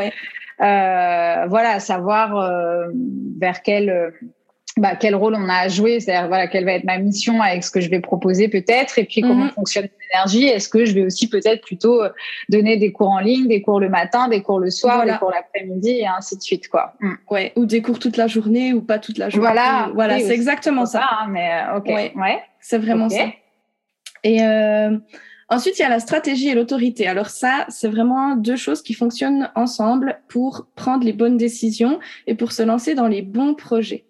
voilà, savoir vers quel rôle on a à jouer, c'est-à-dire voilà quelle va être ma mission avec ce que je vais proposer peut-être, et puis comment fonctionne l'énergie. Est-ce que je vais aussi peut-être plutôt donner des cours en ligne, des cours le matin, des cours le soir, des cours l'après-midi et ainsi de suite quoi. Ouais, ou des cours toute la journée ou pas toute la journée. Voilà, c'est exactement ça. Mais c'est vraiment ça. Et ensuite, il y a la stratégie et l'autorité. Alors ça, c'est vraiment deux choses qui fonctionnent ensemble pour prendre les bonnes décisions et pour se lancer dans les bons projets.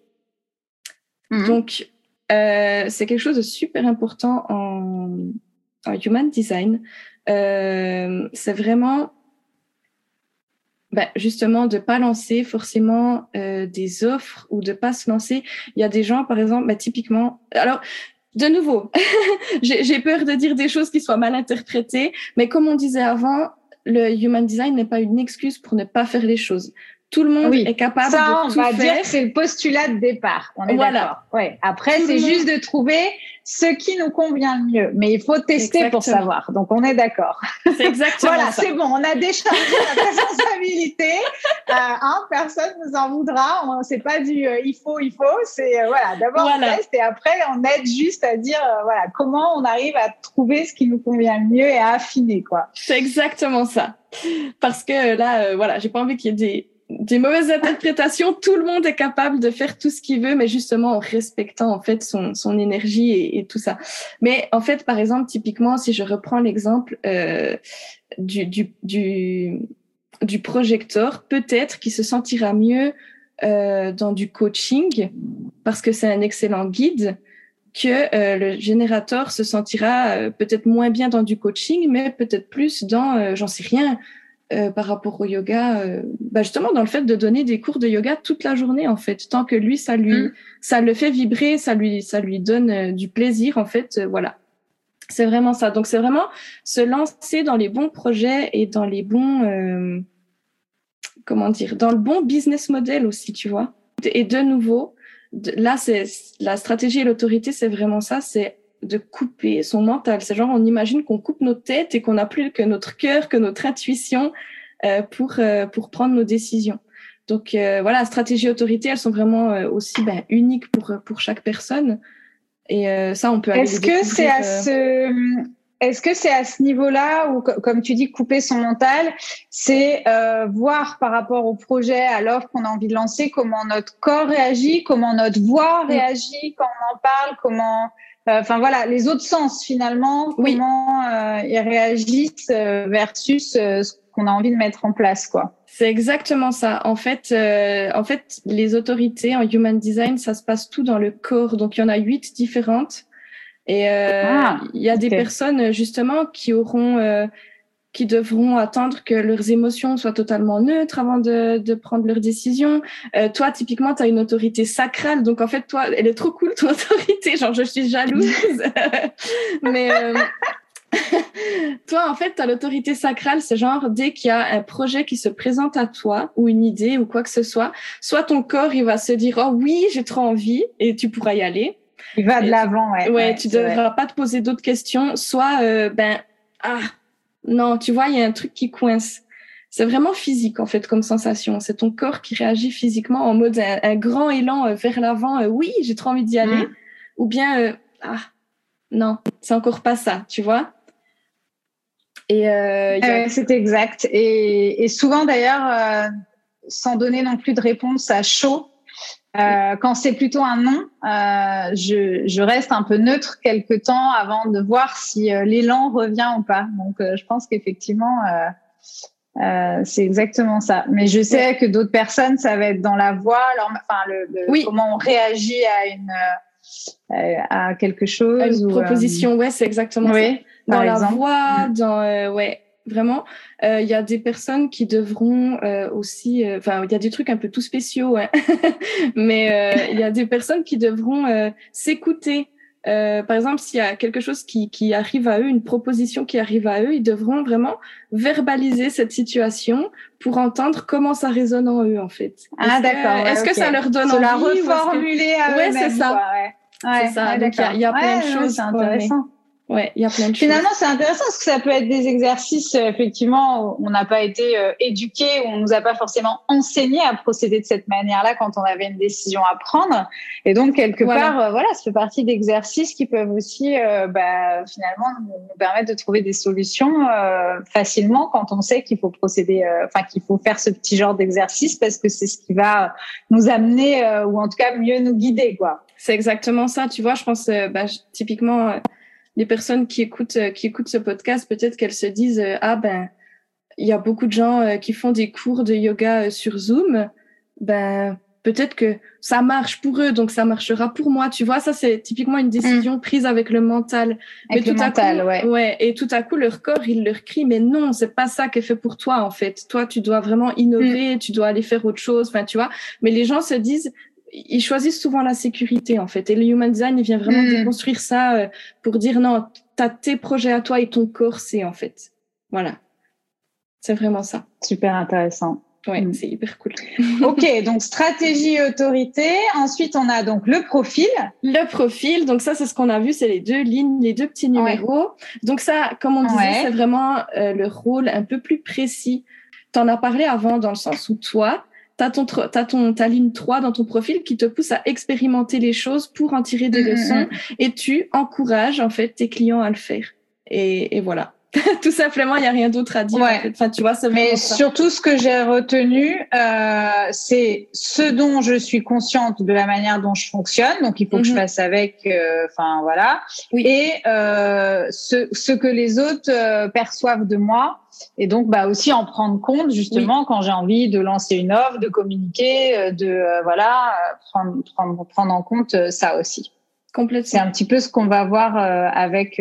Donc, c'est quelque chose de super important en human design. C'est vraiment, justement, de pas lancer forcément des offres ou de pas se lancer. Il y a des gens, par exemple, typiquement. Alors, de nouveau, j'ai peur de dire des choses qui soient mal interprétées, mais comme on disait avant, le human design n'est pas une excuse pour ne pas faire les choses. Tout le monde est capable de tout faire. Ça, on va dire que c'est le postulat de départ. On est d'accord. Ouais. Après, c'est juste de trouver ce qui nous convient le mieux. Mais il faut tester pour savoir. Donc, on est d'accord. C'est exactement ça. Voilà, c'est bon. On a déchargé la responsabilité. Personne nous en voudra. C'est pas du il faut. C'est d'abord on teste et après on aide juste à dire comment on arrive à trouver ce qui nous convient le mieux et à affiner quoi. C'est exactement ça. Parce que là, j'ai pas envie qu'il y ait des mauvaises interprétations. Tout le monde est capable de faire tout ce qu'il veut, mais justement en respectant en fait son énergie et tout ça. Mais en fait, par exemple, typiquement, si je reprends l'exemple du projecteur, peut-être qu'il se sentira mieux dans du coaching parce que c'est un excellent guide, que le générateur se sentira peut-être moins bien dans du coaching, mais peut-être plus dans, j'en sais rien, par rapport au yoga, justement dans le fait de donner des cours de yoga toute la journée en fait, tant que lui ça le fait vibrer, ça lui donne du plaisir en fait, voilà. C'est vraiment ça. Donc c'est vraiment se lancer dans les bons projets et dans les bons dans le bon business model aussi, tu vois. Et de nouveau, là c'est la stratégie et l'autorité, c'est vraiment ça, c'est de couper son mental. C'est genre, on imagine qu'on coupe notre tête et qu'on n'a plus que notre cœur, que notre intuition pour prendre nos décisions. Donc voilà, stratégie et autorité, elles sont vraiment aussi uniques pour chaque personne. Et ça, on peut aller Est-ce que c'est à ce niveau-là où, comme tu dis, couper son mental, c'est voir par rapport au projet, à l'offre qu'on a envie de lancer, comment notre corps réagit, comment notre voix réagit quand on en parle, comment... Enfin voilà, les autres sens finalement, comment ils réagissent versus ce qu'on a envie de mettre en place, quoi. C'est exactement ça. En fait, les autorités en Human Design, ça se passe tout dans le corps. Donc, il y en a 8 différentes. Et il y a des personnes justement qui devront attendre que leurs émotions soient totalement neutres avant de prendre leurs décisions. Toi, typiquement, tu as une autorité sacrale. Donc, en fait, toi, elle est trop cool, ton autorité. Genre, je suis jalouse. Mais toi, en fait, tu as l'autorité sacrale. C'est genre, dès qu'il y a un projet qui se présente à toi ou une idée ou quoi que ce soit ton corps, il va se dire « Oh oui, j'ai trop envie » et tu pourras y aller. Il va de l'avant, ouais. Tu devras pas te poser d'autres questions. Soit, non, tu vois, il y a un truc qui coince. C'est vraiment physique, en fait, comme sensation. C'est ton corps qui réagit physiquement en mode un grand élan vers l'avant. Oui, j'ai trop envie d'y aller. Ou bien, non, c'est encore pas ça, tu vois. Et c'est exact. Et souvent, d'ailleurs, sans donner non plus de réponse à chaud, quand c'est plutôt un non, je reste un peu neutre quelque temps avant de voir si l'élan revient ou pas. Donc, je pense qu'effectivement, c'est exactement ça. Mais je sais que d'autres personnes, ça va être dans la voix, comment on réagit à quelque chose. À une proposition, c'est exactement ça. Dans la voix, vraiment. Il y a des personnes qui devront aussi... il y a des trucs un peu tout spéciaux, mais il y a des personnes qui devront s'écouter. Par exemple, s'il y a quelque chose qui arrive à eux, une proposition qui arrive à eux, ils devront vraiment verbaliser cette situation pour entendre comment ça résonne en eux, en fait. D'accord. Est-ce que ça leur donne envie? La reformuler à eux-mêmes. C'est ça. C'est ça. Donc, il y a plein de choses. C'est intéressant. Ouais, il y a plein de choses. Finalement, c'est intéressant parce que ça peut être des exercices, effectivement, où on n'a pas été éduqué, où on nous a pas forcément enseigné à procéder de cette manière-là quand on avait une décision à prendre. Et donc, quelque part, ça fait partie d'exercices qui peuvent aussi, finalement, nous permettre de trouver des solutions facilement quand on sait qu'il faut procéder, qu'il faut faire ce petit genre d'exercice parce que c'est ce qui va nous amener, ou en tout cas mieux nous guider, quoi. C'est exactement ça. Tu vois, je pense, typiquement, les personnes qui écoutent ce podcast, peut-être qu'elles se disent il y a beaucoup de gens qui font des cours de yoga sur Zoom, peut-être que ça marche pour eux, donc ça marchera pour moi. Tu vois, ça c'est typiquement une décision prise avec le mental. Avec le mental, et tout à coup leur corps il leur crie mais non, c'est pas ça qui est fait pour toi en fait. Toi tu dois vraiment innover, tu dois aller faire autre chose. Enfin tu vois. Mais les gens se disent ils choisissent souvent la sécurité, en fait. Et le Human Design, il vient vraiment déconstruire ça pour dire non, t'as tes projets à toi et ton corps, c'est en fait. Voilà. C'est vraiment ça. Super intéressant. Ouais, c'est hyper cool. Ok, donc stratégie et autorité. Ensuite, on a donc le profil. Le profil, donc ça, c'est ce qu'on a vu, c'est les 2 lignes, les 2 petits numéros. Donc ça, comme on disait, c'est vraiment le rôle un peu plus précis. T'en as parlé avant dans le sens où toi, t'as ta ligne 3 dans ton profil qui te pousse à expérimenter les choses pour en tirer des leçons et tu encourages en fait tes clients à le faire. Et voilà. Tout simplement, il n'y a rien d'autre à dire. Ouais. En fait. Enfin, tu vois, c'est Mais ça. surtout, ce que j'ai retenu, c'est ce dont je suis consciente de la manière dont je fonctionne. Donc, il faut que je fasse avec. Enfin, voilà. Oui. Et ce que les autres perçoivent de moi. Et donc, bah aussi en prendre compte justement quand j'ai envie de lancer une offre, de communiquer, prendre en compte ça aussi. Complètement. C'est un petit peu ce qu'on va voir avec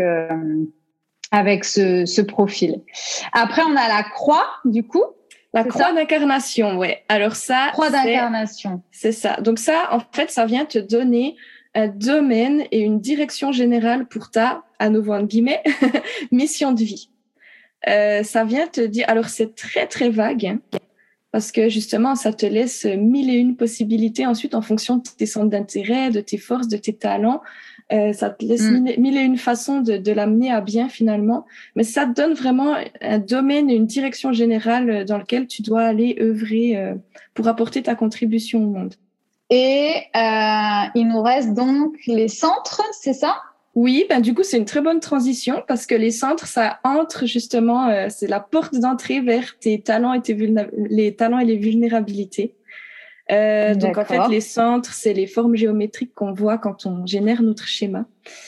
ce profil. Après, on a la croix, du coup. La croix d'incarnation, ouais. Alors ça, croix d'incarnation. C'est ça. Donc ça, en fait, ça vient te donner un domaine et une direction générale pour ta, à nouveau en guillemets, mission de vie. Ça vient te dire, alors c'est très très vague, hein, parce que justement, ça te laisse 1001 possibilités ensuite en fonction de tes centres d'intérêt, de tes forces, de tes talents. Ça te laisse 1001 façons de l'amener à bien finalement, mais ça te donne vraiment un domaine et une direction générale dans lequel tu dois aller œuvrer pour apporter ta contribution au monde. Et il nous reste donc les centres, c'est ça ? Oui, ben du coup c'est une très bonne transition parce que les centres, ça entre justement, c'est la porte d'entrée vers tes talents et les talents et les vulnérabilités. Donc en fait les centres, c'est les formes géométriques qu'on voit quand on génère notre schéma.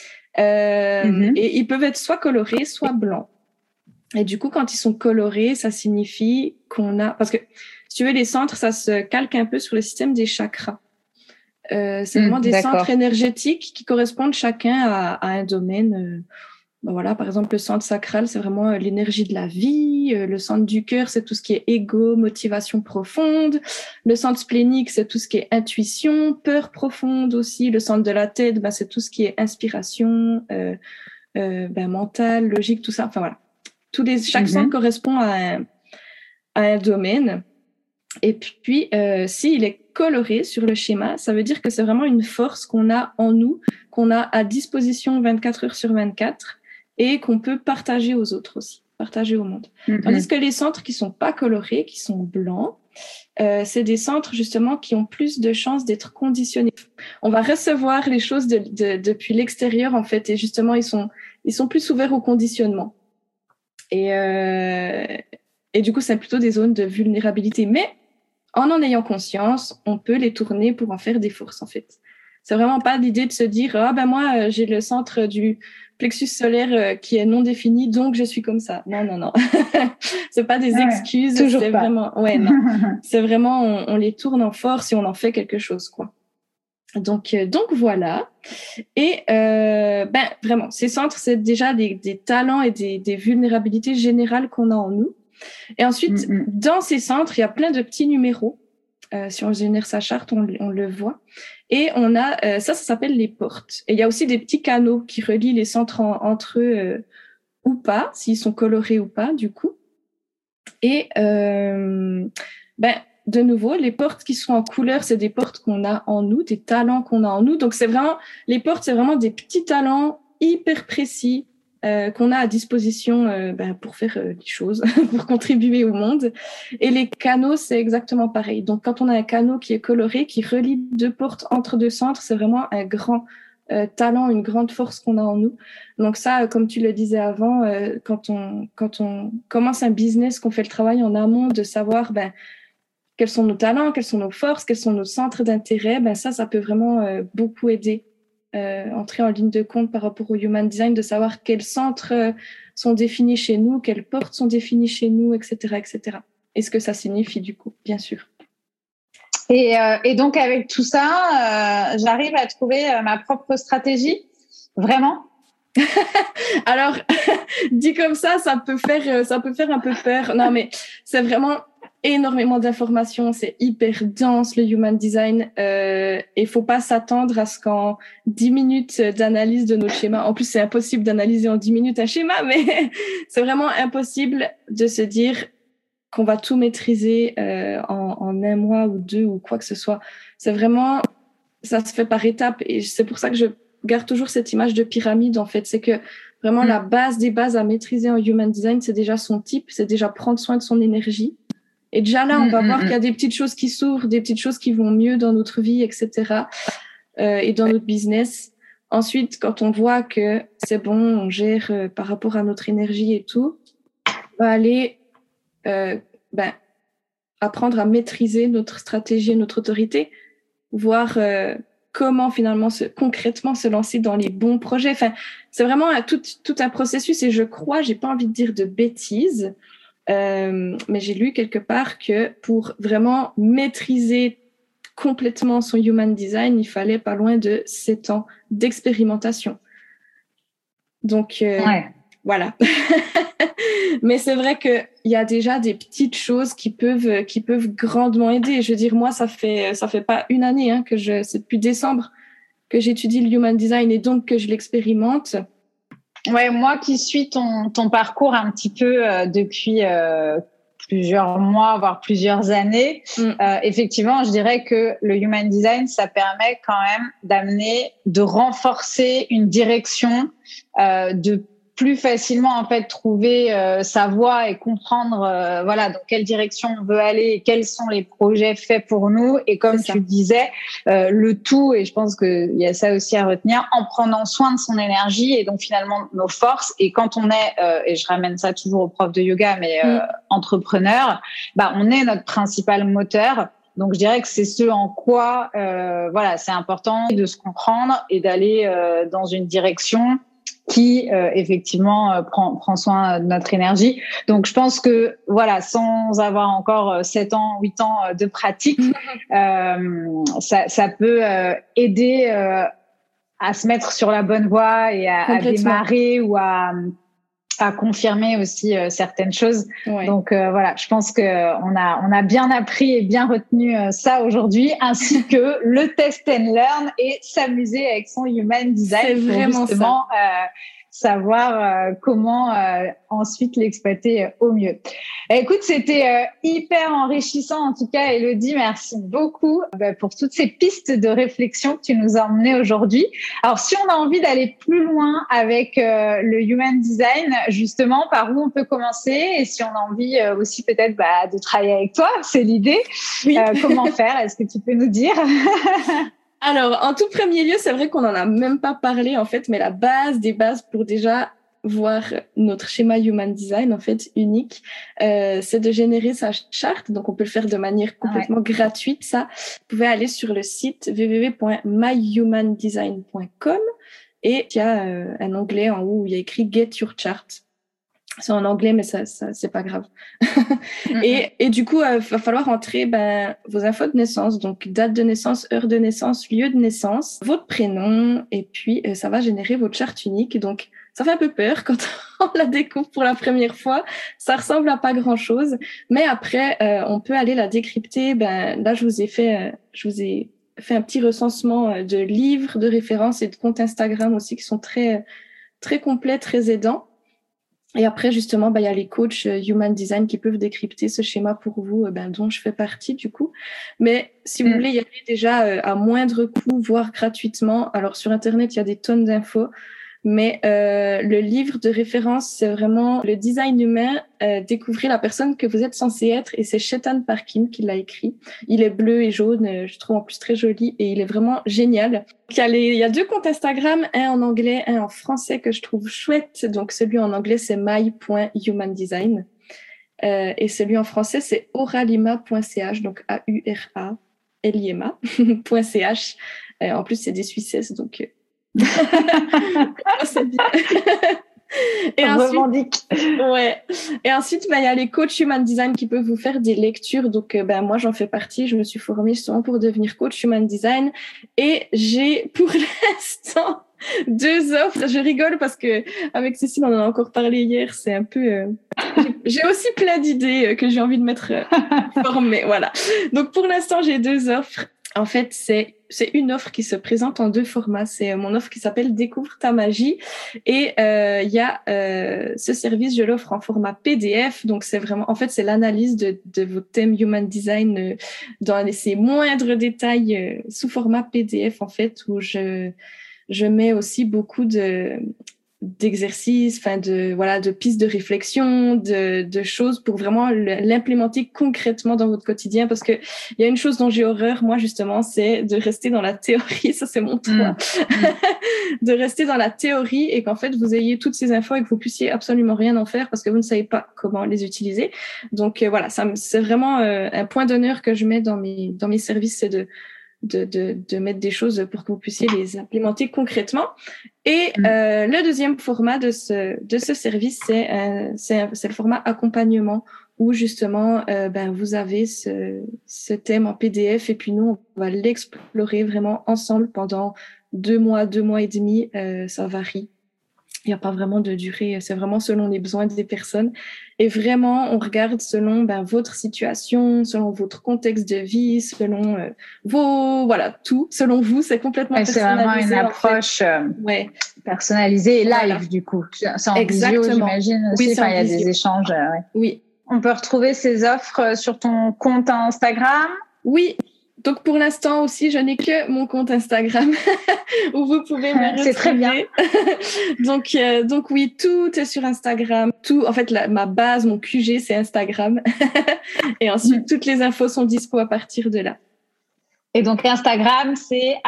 Et ils peuvent être soit colorés, soit blancs. Et du coup quand ils sont colorés, ça signifie qu'on a, parce que si tu veux les centres, ça se calque un peu sur le système des chakras. C'est vraiment des centres énergétiques qui correspondent chacun à un domaine. Voilà, par exemple, le centre sacral, c'est vraiment l'énergie de la vie. Le centre du cœur, c'est tout ce qui est ego, motivation profonde. Le centre splénique, c'est tout ce qui est intuition, peur profonde aussi. Le centre de la tête, c'est tout ce qui est inspiration, mental, logique, tout ça. Enfin voilà, chaque centre correspond à un domaine. Et puis, s'il est coloré sur le schéma, ça veut dire que c'est vraiment une force qu'on a en nous, qu'on a à disposition 24 heures sur 24 et qu'on peut partager aux autres aussi, partager au monde. Tandis que les centres qui sont pas colorés, qui sont blancs, c'est des centres justement qui ont plus de chances d'être conditionnés. On va recevoir les choses depuis l'extérieur en fait, et justement ils sont plus ouverts au conditionnement. Et du coup, c'est plutôt des zones de vulnérabilité. Mais en ayant conscience, on peut les tourner pour en faire des forces, en fait. C'est vraiment pas l'idée de se dire, moi, j'ai le centre du plexus solaire qui est non défini, donc je suis comme ça. Non. C'est pas des excuses. Toujours c'est pas. Vraiment, non. C'est vraiment, on les tourne en force et on en fait quelque chose, quoi. Donc voilà. Et vraiment, ces centres, c'est déjà des talents et des vulnérabilités générales qu'on a en nous. Et ensuite, dans ces centres, il y a plein de petits numéros. Si on génère sa charte, on le voit. Et on a ça s'appelle les portes. Et il y a aussi des petits canaux qui relient les centres entre eux ou pas, s'ils sont colorés ou pas, du coup. Et de nouveau, les portes qui sont en couleur, c'est des portes qu'on a en nous, des talents qu'on a en nous. Donc les portes, c'est vraiment des petits talents hyper précis qu'on a à disposition pour faire des choses, pour contribuer au monde. Et les canaux, c'est exactement pareil. Donc, quand on a un canot qui est coloré, qui relie deux portes entre deux centres, c'est vraiment un grand talent, une grande force qu'on a en nous. Donc ça, comme tu le disais avant, quand on commence un business, qu'on fait le travail en amont de savoir quels sont nos talents, quelles sont nos forces, quels sont nos centres d'intérêt, ça peut vraiment beaucoup aider. Entrer en ligne de compte par rapport au Human Design, de savoir quels centres sont définis chez nous, quelles portes sont définies chez nous, etc., etc. Et ce que ça signifie du coup, bien sûr. Et donc avec tout ça, j'arrive à trouver ma propre stratégie, vraiment. Alors, dit comme ça peut faire un peu peur. Non, mais c'est vraiment énormément d'informations, c'est hyper dense le Human Design. Il faut pas s'attendre à ce qu'en 10 minutes d'analyse de nos schémas, en plus c'est impossible d'analyser en 10 minutes un schéma, mais c'est vraiment impossible de se dire qu'on va tout maîtriser en un mois ou deux ou quoi que ce soit. C'est vraiment, ça se fait par étapes et c'est pour ça que je garde toujours cette image de pyramide en fait, c'est que vraiment la base des bases à maîtriser en Human Design, c'est déjà son type, c'est déjà prendre soin de son énergie. Et déjà là, on va voir qu'il y a des petites choses qui s'ouvrent, des petites choses qui vont mieux dans notre vie, etc. Et dans notre business. Ensuite, quand on voit que c'est bon, on gère par rapport à notre énergie et tout, on va aller apprendre à maîtriser notre stratégie et notre autorité, voir comment finalement concrètement se lancer dans les bons projets. Enfin, c'est vraiment tout un processus et je crois, j'ai pas envie de dire de bêtises, mais j'ai lu quelque part que pour vraiment maîtriser complètement son human design, il fallait pas loin de 7 ans d'expérimentation. Donc, voilà. Mais c'est vrai qu'il y a déjà des petites choses qui peuvent grandement aider. Je veux dire, moi, ça fait pas une année c'est depuis décembre que j'étudie le human design et donc que je l'expérimente. Ouais, moi qui suis ton parcours un petit peu depuis plusieurs mois, voire plusieurs années, effectivement, je dirais que le human design, ça permet quand même de renforcer une direction, de plus facilement en fait trouver sa voie et comprendre dans quelle direction on veut aller et quels sont les projets faits pour nous, et comme tu disais, le tout, et je pense que il y a ça aussi à retenir, en prenant soin de son énergie et donc finalement nos forces. Et quand on est et je ramène ça toujours au prof de yoga, mais entrepreneur, on est notre principal moteur. Donc, je dirais que c'est ce en quoi, c'est important de se comprendre et d'aller dans une direction qui effectivement prend soin de notre énergie. Donc je pense que sans avoir encore 7 ans, 8 ans de pratique, ça peut aider à se mettre sur la bonne voie et à démarrer ou à confirmer aussi certaines choses. Ouais. Donc je pense que on a bien appris et bien retenu ça aujourd'hui, ainsi que le test and learn et s'amuser avec son human design. C'est vraiment pour justement savoir comment ensuite l'exploiter au mieux. Écoute, c'était hyper enrichissant en tout cas, Élodie. Merci beaucoup pour toutes ces pistes de réflexion que tu nous as emmenées aujourd'hui. Alors, si on a envie d'aller plus loin avec le human design, justement, par où on peut commencer? Et si on a envie aussi peut-être de travailler avec toi, c'est l'idée. Oui. Comment faire? Est-ce que tu peux nous dire? Alors, en tout premier lieu, c'est vrai qu'on n'en a même pas parlé, en fait, mais la base des bases pour déjà voir notre schéma human design, en fait, unique, c'est de générer sa charte. Donc, on peut le faire de manière complètement gratuite, ça. Vous pouvez aller sur le site www.myhumandesign.com et il y a un onglet en haut où il y a écrit Get Your Chart. C'est en anglais, mais ça c'est pas grave. Et du coup, va falloir entrer vos infos de naissance, donc date de naissance, heure de naissance, lieu de naissance, votre prénom, et puis ça va générer votre charte unique. Donc, ça fait un peu peur quand on la découvre pour la première fois. Ça ressemble à pas grand-chose, mais après, on peut aller la décrypter. Là, je vous ai fait un petit recensement de livres, de références et de comptes Instagram aussi qui sont très très complets, très aidants. Et après, justement, il y a les coachs Human Design qui peuvent décrypter ce schéma pour vous, dont je fais partie, du coup. Mais si vous voulez y aller déjà à moindre coût, voire gratuitement, alors sur Internet, il y a des tonnes d'infos. Mais le livre de référence, c'est vraiment le design humain, découvrir la personne que vous êtes censé être. Et c'est Chetan Parkin qui l'a écrit. Il est bleu et jaune, je trouve en plus très joli. Et il est vraiment génial. Il y a 2 comptes Instagram, un en anglais, un en français que je trouve chouette. Donc celui en anglais, c'est my.humandesign. Et celui en français, c'est auralima.ch, donc AURALIMA.ch. En plus, c'est des Suisses, donc... c'est bien. Et ensuite, et ensuite, il y a les coachs Human Design qui peuvent vous faire des lectures. Donc, moi, j'en fais partie. Je me suis formée justement pour devenir coach Human Design. Et j'ai, pour l'instant, 2 offres. Je rigole parce que avec Cécile, on en a encore parlé hier. C'est un peu... J'ai aussi plein d'idées que j'ai envie de mettre formées. Voilà. Donc, pour l'instant, j'ai 2 offres. En fait, c'est une offre qui se présente en 2 formats. C'est mon offre qui s'appelle Découvre ta magie. Et il y a ce service, je l'offre en format PDF. Donc, c'est vraiment, en fait, c'est l'analyse de votre thème Human Design dans ses moindres détails sous format PDF, en fait, où je mets aussi beaucoup de d'exercices, de pistes de réflexion, de choses pour vraiment l'implémenter concrètement dans votre quotidien. Parce que il y a une chose dont j'ai horreur, moi, justement, c'est de rester dans la théorie. Ça, c'est mon toit. De rester dans la théorie et qu'en fait, vous ayez toutes ces infos et que vous puissiez absolument rien en faire parce que vous ne savez pas comment les utiliser. Donc, voilà, c'est vraiment un point d'honneur que je mets dans mes services, c'est de mettre des choses pour que vous puissiez les implémenter concrètement. Et le deuxième format de ce service, c'est le format accompagnement où justement vous avez ce thème en PDF et puis nous on va l'explorer vraiment ensemble pendant 2 mois et demi. Ça varie. Il n'y a pas vraiment de durée, c'est vraiment selon les besoins des personnes. Et vraiment, on regarde selon votre situation, selon votre contexte de vie, selon tout. Selon vous, c'est complètement personnalisé. C'est vraiment une approche personnalisée et live, du coup. C'est en visio, j'imagine aussi. Il y a des échanges. Oui. On peut retrouver ces offres sur ton compte Instagram? Oui. Donc, pour l'instant aussi, je n'ai que mon compte Instagram où vous pouvez me retrouver. C'est très bien. donc oui, tout est sur Instagram. Tout, en fait, ma base, mon QG, c'est Instagram. Et ensuite, toutes les infos sont dispo à partir de là. Et donc, Instagram, c'est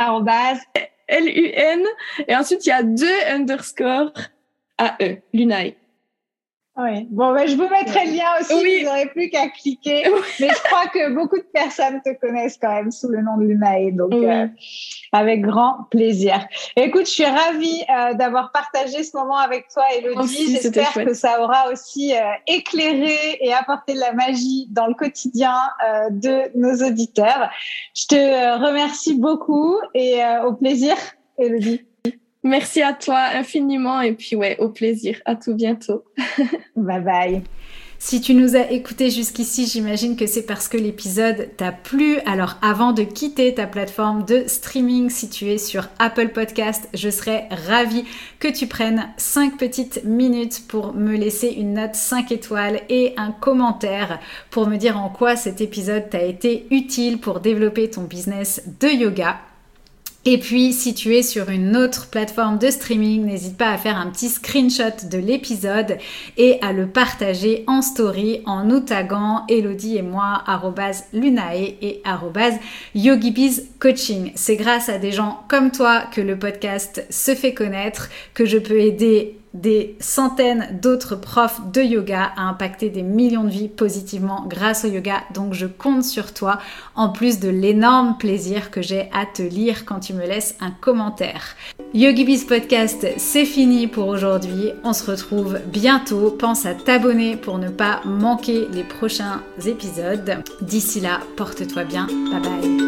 @LUN. Et ensuite, il y a 2 underscores AE, Lunae. Oui. Bon, je vous mettrai le lien aussi. Oui. Vous n'aurez plus qu'à cliquer. Mais je crois que beaucoup de personnes te connaissent quand même sous le nom de Lunae. Donc, avec grand plaisir. Écoute, je suis ravie d'avoir partagé ce moment avec toi, Élodie. J'espère que ça aura aussi éclairé et apporté de la magie dans le quotidien de nos auditeurs. Je te remercie beaucoup et au plaisir, Élodie. Merci à toi infiniment et puis au plaisir. À tout bientôt. Bye bye. Si tu nous as écoutés jusqu'ici, j'imagine que c'est parce que l'épisode t'a plu. Alors avant de quitter ta plateforme de streaming située sur Apple Podcast, je serais ravie que tu prennes 5 petites minutes pour me laisser une note 5 étoiles et un commentaire pour me dire en quoi cet épisode t'a été utile pour développer ton business de yoga. Et puis, si tu es sur une autre plateforme de streaming, n'hésite pas à faire un petit screenshot de l'épisode et à le partager en story en nous taguant Élodie et moi @lunae et @yogibizcoaching. C'est grâce à des gens comme toi que le podcast se fait connaître, que je peux aider des centaines d'autres profs de yoga à impacter des millions de vies positivement grâce au yoga. Donc je compte sur toi, en plus de l'énorme plaisir que j'ai à te lire quand tu me laisses un commentaire. YogiBiz Podcast, c'est fini pour aujourd'hui. On se retrouve bientôt. Pense à t'abonner pour ne pas manquer les prochains épisodes. D'ici là, porte-toi bien. Bye bye.